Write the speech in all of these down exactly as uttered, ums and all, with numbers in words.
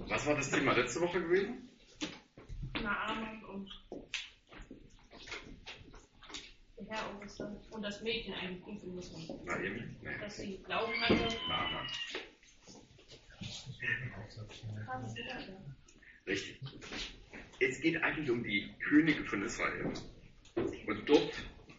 Was war das Thema letzte Woche gewesen? Naaman und der Herr Oberste und das Mädchen eigentlich prüfen müssen. Na eben? Nee. Dass sie Glauben hatte. Naaman. Richtig. Es geht eigentlich um die Könige von Israel. Und dort,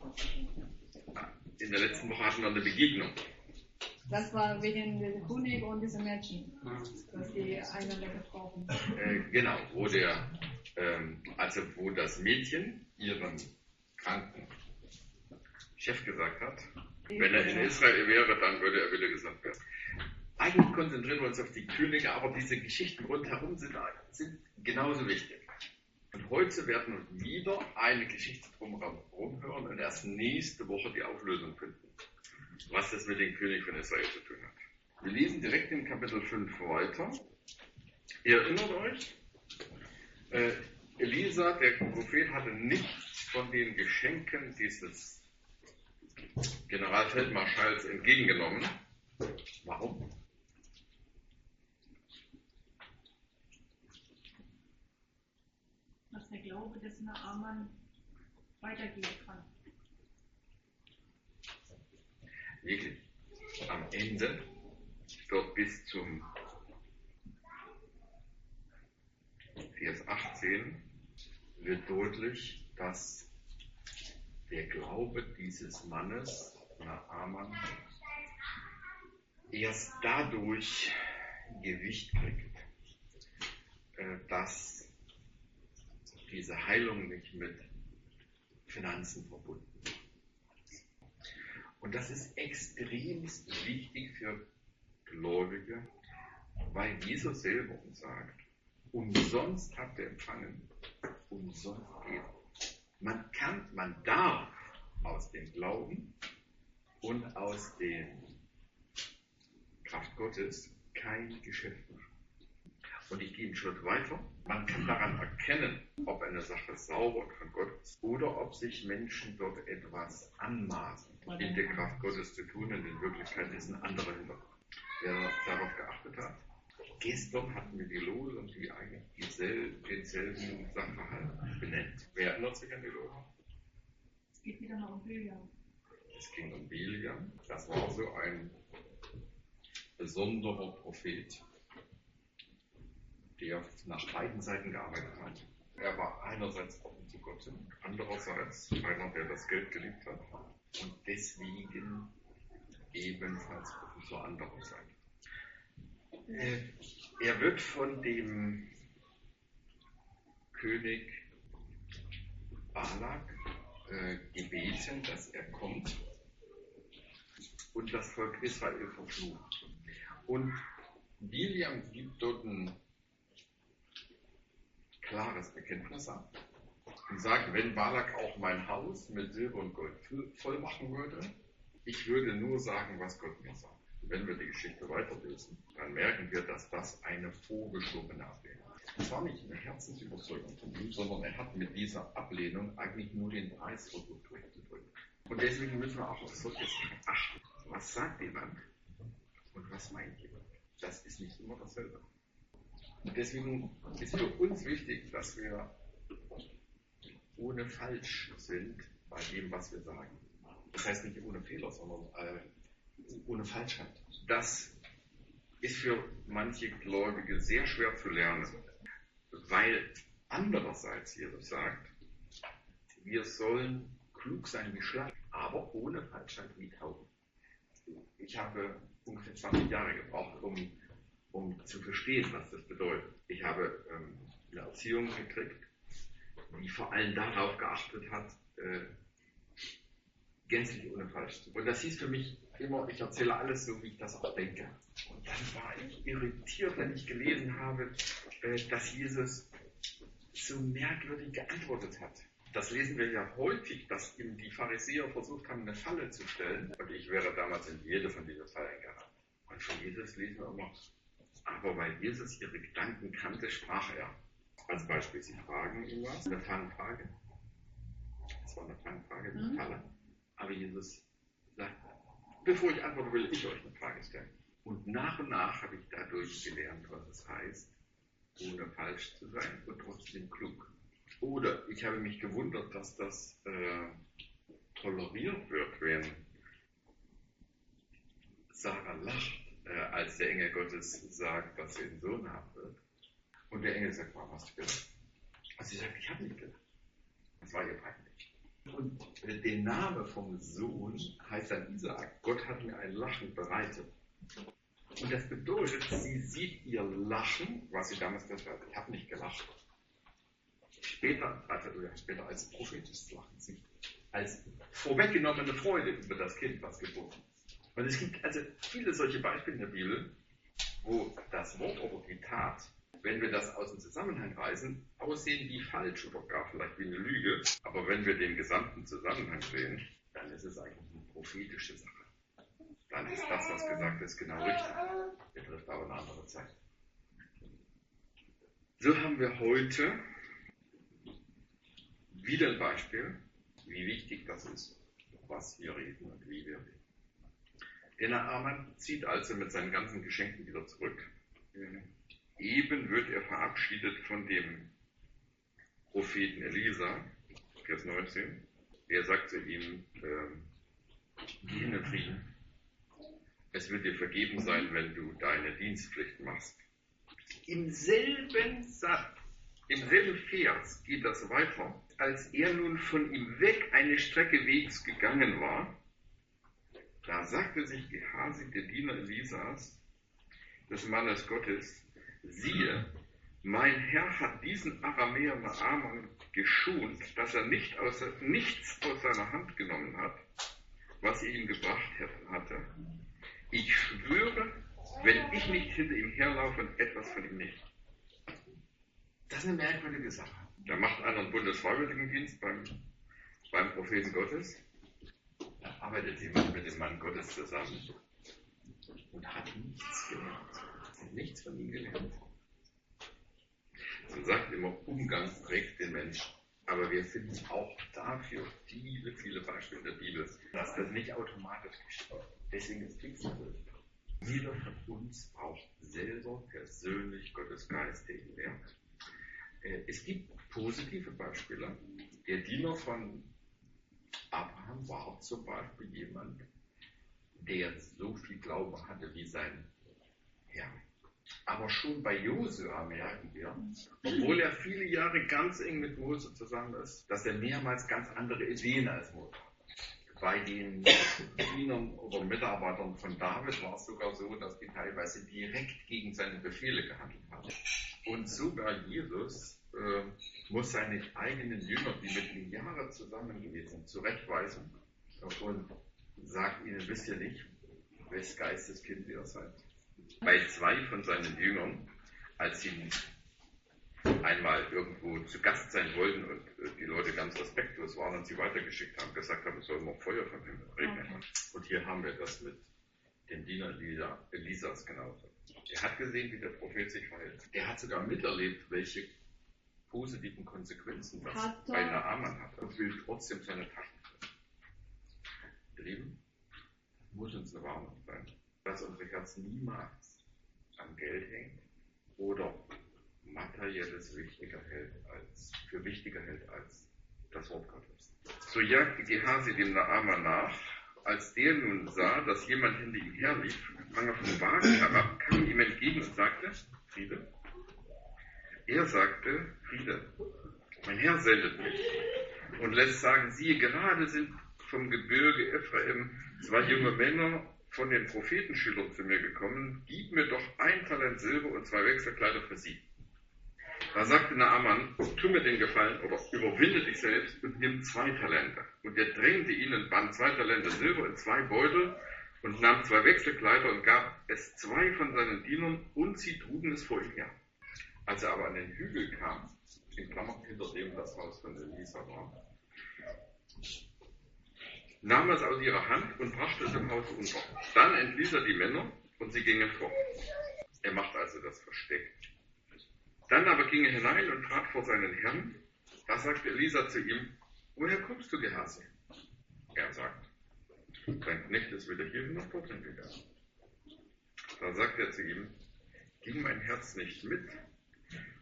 in der letzten Woche hatten wir eine Begegnung. Das war wegen dem König und diesem Mädchen, dass die einander getroffen. Äh, genau, wo der, ähm, also wo das Mädchen ihrem kranken Chef gesagt hat, wenn er in Israel wäre, dann würde er wieder gesandt werden. Eigentlich konzentrieren wir uns auf die Könige, aber diese Geschichten rundherum sind, sind genauso wichtig. Und heute werden wir wieder eine Geschichte drumherum hören und erst nächste Woche die Auflösung finden, was das mit dem König von Israel zu tun hat. Wir lesen direkt in Kapitel fünf weiter. Ihr erinnert euch, äh, Elisa, der Prophet, hatte nichts von den Geschenken dieses Generalfeldmarschalls entgegengenommen. Warum? Dass der Glaube des Naaman weitergehen kann. Wirklich. Am Ende, dort bis zum Vers achtzehn, wird deutlich, dass der Glaube dieses Mannes, Naaman, erst dadurch Gewicht kriegt, dass diese Heilung nicht mit Finanzen verbunden ist. Und das ist extrem wichtig für Gläubige, weil Jesus selber uns sagt, umsonst habt ihr empfangen, umsonst geben. Man kann, man darf aus dem Glauben und aus der Kraft Gottes kein Geschäft machen. Und ich gehe einen Schritt weiter. Man kann daran erkennen, ob eine Sache sauber und von Gott ist oder ob sich Menschen dort etwas anmaßen, in der Kraft Gottes zu tun, und in Wirklichkeit ist ein anderer Hintergrund. Wer darauf geachtet hat, gestern hatten wir die Lose und die eigentlich dieselben, denselben Sachverhalt benennt. Wer erinnert sich an die Lose? Es geht wieder noch um Biliam. Es ging um Biliam. Das war so ein besonderer Prophet, der nach beiden Seiten gearbeitet hat. Er war einerseits offen zu Gott und andererseits einer, der das Geld geliebt hat und deswegen ebenfalls offen zur anderen Seite. Äh, er wird von dem König Balak äh, gebeten, dass er kommt und das Volk Israel verflucht. Und Biliam gibt dort ein klares Bekenntnis ab und sagt, wenn Balak auch mein Haus mit Silber und Gold voll machen würde, ich würde nur sagen, was Gott mir sagt. Wenn wir die Geschichte weiterlesen, dann merken wir, dass das eine vorgeschobene Ablehnung ist. Es war nicht eine Herzensüberzeugung von ihm, sondern er hat mit dieser Ablehnung eigentlich nur den Preis versucht durchzudrücken. Und deswegen müssen wir auch auf solche Sachen achten. Was sagt jemand und was meint jemand? Das ist nicht immer dasselbe. Und deswegen ist für uns wichtig, dass wir ohne falsch sind bei dem, was wir sagen. Das heißt nicht ohne Fehler, sondern äh, ohne Falschheit. Das ist für manche Gläubige sehr schwer zu lernen, weil andererseits Jesus sagt, wir sollen klug sein wie Schlangen, aber ohne Falschheit wie Tauben. Ich habe ungefähr zwanzig Jahre gebraucht, um um zu verstehen, was das bedeutet. Ich habe ähm, eine Erziehung gekriegt, die vor allem darauf geachtet hat, äh, gänzlich ohne falsch zu. Und das hieß für mich immer, ich erzähle alles so, wie ich das auch denke. Und dann war ich irritiert, wenn ich gelesen habe, äh, dass Jesus so merkwürdig geantwortet hat. Das lesen wir ja häufig, dass ihm die Pharisäer versucht haben, eine Falle zu stellen. Und ich wäre damals in jede von diesen Fallen geraten. Und von Jesus lesen wir immer, aber weil Jesus ihre Gedanken kannte, sprach er. Als Beispiel, sie fragen ihn was, eine Fangfrage. Das war eine Fangfrage, eine Falle. Aber Jesus sagt, bevor ich antworten will, ich euch eine Frage stellen. Und nach und nach habe ich dadurch gelernt, was es heißt, ohne falsch zu sein und trotzdem klug. Oder ich habe mich gewundert, dass das äh, toleriert wird, wenn Sarah lacht, äh, als der Engel Gottes sagt, dass sie einen Sohn haben wird. Und der Engel sagt, warum hast du gelacht? Also sie sagt, ich habe nicht gelacht. Das war ihr peinlich. Und äh, der Name vom Sohn heißt dann Isaak. Gott hat mir ein Lachen bereitet. Und das bedeutet, sie sieht ihr Lachen, was sie damals gesagt hat, ich habe nicht gelacht. Später, also ja, später als prophetisches Lachen sieht, als vorweggenommene Freude über das Kind, was geboren ist. Und es gibt also viele solche Beispiele in der Bibel, wo das Wort oder die Tat, wenn wir das aus dem Zusammenhang reißen, aussehen wie falsch oder gar vielleicht wie eine Lüge. Aber wenn wir den gesamten Zusammenhang sehen, dann ist es eigentlich eine prophetische Sache. Dann ist das, was gesagt ist, genau richtig. Betrifft aber eine andere Zeit. So haben wir heute wieder ein Beispiel, wie wichtig das ist, was wir reden und wie wir reden. Der Naaman zieht also mit seinen ganzen Geschenken wieder zurück. Eben wird er verabschiedet von dem Propheten Elisa, Vers neunzehn. Er sagt zu ihm, äh, geh in den Frieden. Es wird dir vergeben sein, wenn du deine Dienstpflicht machst. Im selben Satz, im selben Vers geht das weiter. Als er nun von ihm weg eine Strecke Wegs gegangen war, da sagte sich Gehasi, der Diener Elisas, des Mannes Gottes, siehe, mein Herr hat diesen Aramäer Naaman geschont, dass er nicht aus, nichts aus seiner Hand genommen hat, was er ihm gebracht hatte. Ich schwöre, wenn ich nicht hinter ihm herlaufe und etwas von ihm nicht. Das ist eine merkwürdige Sache. Da macht einer einen Bundesfreiwilligendienst beim, beim Propheten Gottes. Da arbeitet jemand mit dem Mann Gottes zusammen und hat nichts gelernt. Hat nichts von ihm gelernt. Man sagt immer, Umgang prägt den Menschen. Aber wir finden auch dafür viele, viele Beispiele in der Bibel, dass das nicht automatisch geschieht. Deswegen ist es so. Jeder von uns braucht selber persönlich Gottes Geist, der ihn lehrt. Es gibt positive Beispiele. Der Diener von Abraham war zum Beispiel jemand, der so viel Glaube hatte wie sein Herr. Aber schon bei Josua merken wir, obwohl er viele Jahre ganz eng mit Mose zusammen ist, dass er mehrmals ganz andere Ideen als Mose hat. Bei den Dienern oder Mitarbeitern von David war es sogar so, dass die teilweise direkt gegen seine Befehle gehandelt haben. Und sogar Jesus äh, muss seine eigenen Jünger, die mit ihm Jahre zusammen gewesen sind, zurechtweisen und sagt ihnen, wisst ihr nicht, wes Geistes Kind ihr seid. Bei zwei von seinen Jüngern, als sie einmal irgendwo zu Gast sein wollten und die Leute ganz respektlos waren und sie weitergeschickt haben, gesagt haben, es soll immer Feuer vom Himmel regnen. Okay. Und hier haben wir das mit dem Diener Elisa, Elisas genauso. Er hat gesehen, wie der Prophet sich verhält. Er hat sogar miterlebt, welche positiven Konsequenzen das hat bei Naaman hat und will trotzdem seine Taschen treffen. Lieben, das muss uns eine Warnung sein, dass unsere Herzen niemals am Geld hängt oder Materielles wichtiger hält als, für wichtiger hält als das Wort Gottes. So jagte Gehasi dem Naaman nach. Als der nun sah, dass jemand hinter ihm herlief, sprang er vom Wagen herab, kam ihm entgegen und sagte, Friede. Er sagte, Friede, mein Herr sendet mich und lässt sagen, siehe, gerade sind vom Gebirge Ephraim zwei junge Männer von den Prophetenschülern zu mir gekommen, gib mir doch ein Talent Silber und zwei Wechselkleider für sie. Da sagte Naaman, tu mir den Gefallen oder überwinde dich selbst und nimm zwei Talente. Und er drängte ihn und band zwei Talente Silber in zwei Beutel und nahm zwei Wechselkleider und gab es zwei von seinen Dienern und sie trugen es vor ihm her. Als er aber an den Hügel kam, in Klammern hinter dem das Haus von Elisa war, nahm er es aus ihrer Hand und brachte es im Haus unter. Dann entließ er die Männer und sie gingen fort. Er macht also das Versteck. Dann aber ging er hinein und trat vor seinen Herrn. Da sagte Elisa zu ihm, woher kommst du, Gehasi? Er sagt, dein Knecht ist weder hierhin noch dorthin gegangen. Da sagte er zu ihm, ging mein Herz nicht mit,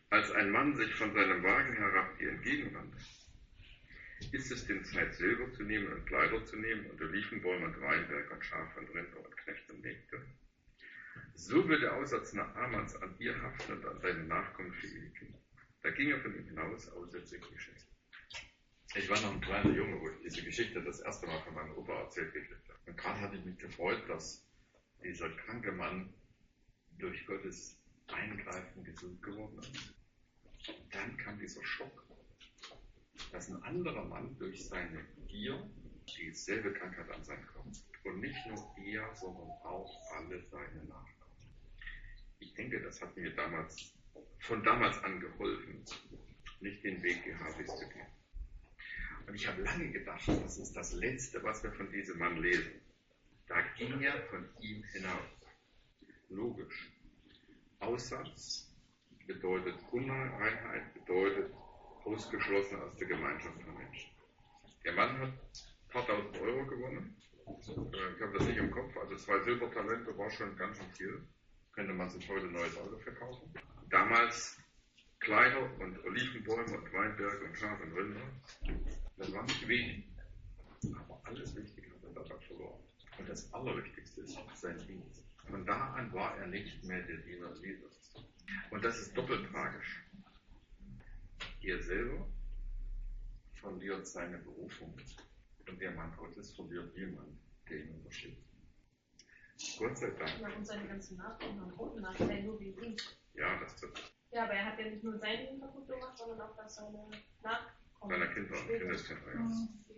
Als ein Mann sich von seinem Wagen herab dir entgegenwandte, ist es denn Zeit, Silber zu nehmen und Kleider zu nehmen und Olivenbäume und Weinberg und Schafe und Rinder und Knechte und Mägde? So wird der Aussatz Naamans an dir haften und an deinen Nachkommen für ewig. Da ging er von ihm hinaus, aussätzlich geschenkt. Ich war noch ein kleiner Junge, wo ich diese Geschichte das erste Mal von meinem Opa erzählt gekriegt habe. Und gerade hatte ich mich gefreut, dass dieser kranke Mann durch Gottes Eingreifen gesund geworden ist. Und dann kam dieser Schock, dass ein anderer Mann durch seine Gier dieselbe Krankheit an sein kommt. Und nicht nur er, sondern auch alle seine Nachkommen. Ich denke, das hat mir damals, von damals an geholfen, nicht den Weg Gehavis zu gehen. Und ich habe lange gedacht, das ist das Letzte, was wir von diesem Mann lesen. Da ging er von ihm hinaus. Logisch. Aussatz bedeutet Unreinheit, bedeutet ausgeschlossen aus der Gemeinschaft von Menschen. Der Mann hat ein paar tausend Euro gewonnen. Ich habe das nicht im Kopf, also zwei Silbertalente war schon ganz schön viel. Könnte man sich heute ein neues Auto verkaufen. Damals Kleider und Olivenbäume und Weinberge und Schafe und Rinder. Das war nicht wenig. Aber alles Wichtige hat er dabei verloren. Und das Allerwichtigste ist sein Dienst. Von da an war er nicht mehr der Diener Jesus. Und das ist doppelt tragisch. Er selber verliert seine Berufung. Und der Mann Gottes verliert jemand, der ihn unterstützt. Gott sei Dank. Ja, und seine ganzen Nachkommen haben auch Nachteile, nur wie ihn. Ja, das wird. Ja, aber er hat ja nicht nur seinen kaputt gemacht, sondern auch dass seine Nachkommen. Seiner Kinder und Kindeskinder, ja.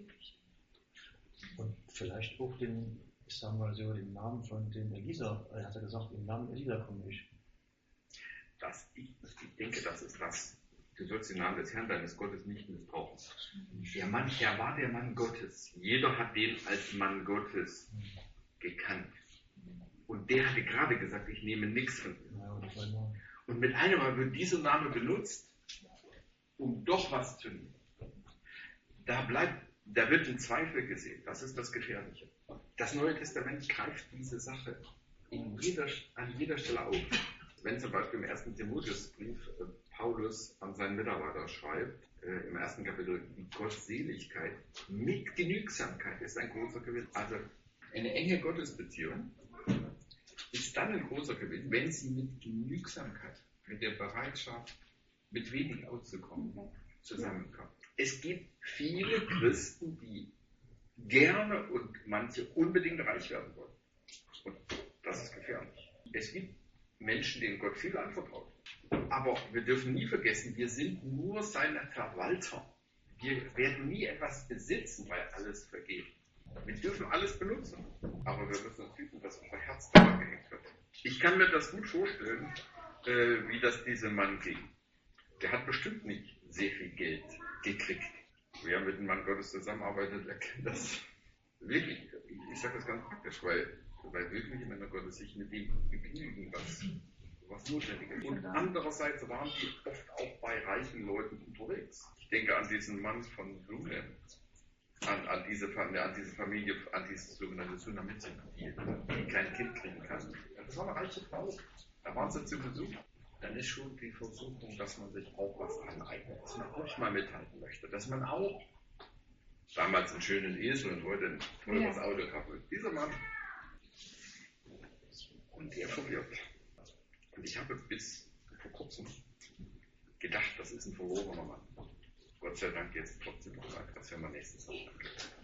Und vielleicht auch den, ich sag mal so, den Namen von dem Elisa. Er hat ja gesagt, im Namen Elisa komme ich. Das, ich, ich denke, das ist das. Du sollst den Namen des Herrn deines Gottes nicht missbrauchen. Der Mann, er war der Mann Gottes. Jeder hat den als Mann Gottes gekannt. Und der hatte gerade gesagt, ich nehme nichts von ihm. Ja, und mit einem Mal wird dieser Name benutzt, um doch was zu nehmen. Da bleibt, da wird ein Zweifel gesehen. Das ist das Gefährliche. Das Neue Testament greift diese Sache in jeder, an jeder Stelle auf. Wenn zum Beispiel im ersten Timotheusbrief äh, Paulus an seinen Mitarbeiter schreibt, äh, im ersten Kapitel, die Gottseligkeit mit Genügsamkeit ist ein großer Gewinn. Also eine enge Gottesbeziehung ist dann ein großer Gewinn, wenn sie mit Genügsamkeit, mit der Bereitschaft, mit wenig auszukommen, zusammenkommt. Es gibt viele Christen, die gerne und manche unbedingt reich werden wollen. Und das ist gefährlich. Es gibt Menschen, denen Gott viel anvertraut. Aber wir dürfen nie vergessen, wir sind nur seine Verwalter. Wir werden nie etwas besitzen, weil alles vergeht. Wir dürfen alles benutzen, aber wir müssen uns hüten, dass unser Herz daran gehängt wird. Ich kann mir das gut vorstellen, äh, wie das diesem Mann ging. Der hat bestimmt nicht sehr viel Geld gekriegt. Wer mit dem Mann Gottes zusammenarbeitet, der kennt das wirklich. Ich, ich sage das ganz praktisch, weil, weil wirkliche Männer Gottes sich mit dem begnügen, was, was notwendig ist. Und andererseits waren die oft auch bei reichen Leuten unterwegs. Ich denke an diesen Mann von Blumen. An, an, diese, an diese Familie, an diese sogenannte Tsunamitin, die, die kein Kind kriegen kann. Das war eine reiche Frau. Da waren sie zu Besuch. Dann ist schon die Versuchung, dass man sich auch was aneignet, dass man auch mal mithalten möchte, dass man auch damals einen schönen Esel und heute ein teures ja. Auto kaputt. Dieser Mann. Und der verwirrt. Und ich habe bis vor kurzem gedacht, das ist ein verlorener Mann. Gott sei Dank jetzt trotzdem noch, das werden wir nächstes Mal.